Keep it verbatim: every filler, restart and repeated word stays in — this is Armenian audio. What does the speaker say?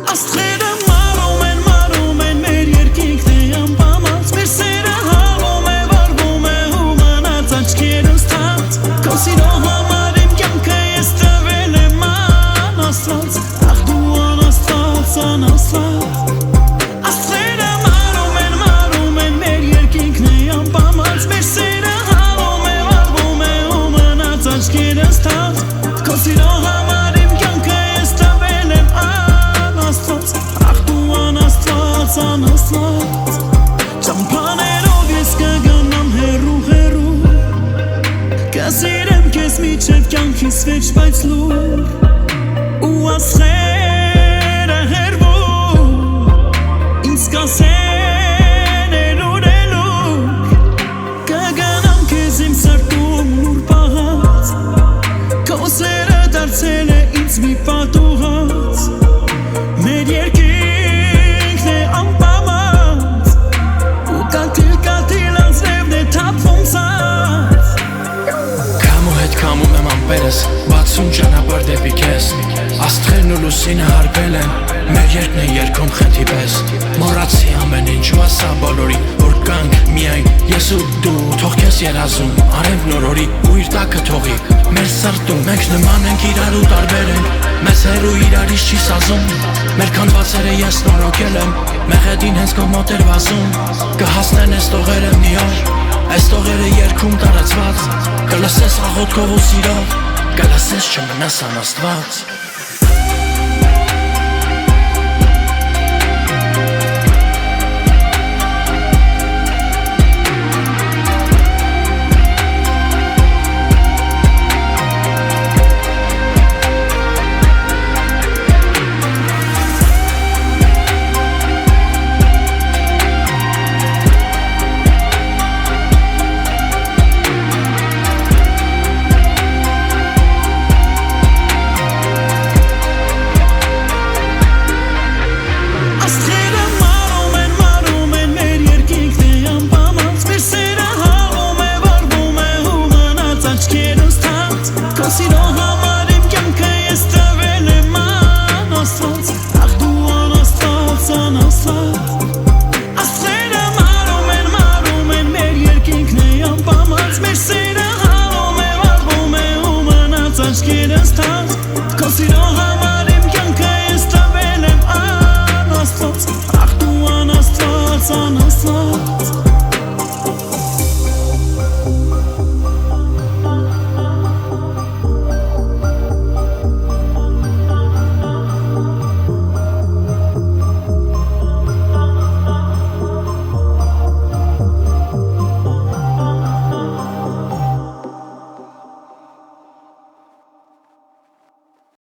Աստղերը մարում են, մարում են մեր երկինքն է անպամած Մեր սերը հալում է, վարվում է ու մնաց աչքերս թած Քո սիրո համար իմ կյանքը ես տվել եմ անաստված Ախ դու անաստված, անաստված Աստղերը մարում են, մարում են մեր երկինքն է անպամած Մեր սերը հալում է, վարվում է ու մնաց աչքերս թած Քո սիրո համար իմ կյանքը ես տվել եմ անաստված Ախ դու անաստված, անաստված Ճամփաներով ես կգնամ հեռու, հեռու Կսիրեմ քեզ մինչև կյանքիս վերջ, բայց լուր Ու աստղերը հեռվում Ինձ կասեն էլուր, էլուր Կգնամ քեզ իմ սրտում ուր պահած Քո սերը դարձել է ինձ մի պատուհաց Մեր երկինքն է անպամած Ու կաթիլ, կաթիլ անձրևն է թափվում սած Քամու հետ քամում եմ ամպերս Բացում ճանապարհ դեպի քեզ Աստղերն ու լուսինը հարբել են Մեր երկն է երգում խենթի պես Մոռացի ամեն ինչ ու ասա բոլորին Որ կանք միայն ես ու դու Թող քեզ երազում արև նորորի Ու իր տակը թողի Մեր սրտում մենք նման ենք իրար ու տարբեր ենք Մեզ հեռու իրարից չի սազում Մեր քանդվածերը ես նորոգել եմ Մեղեդին հենց քո մոտ էր վազում Կհասնեն ես տողերը մի օր Այս տողերը երգում տարածված Կլսես աղոթքով ու սիրով Կլսես չմնաս անաստված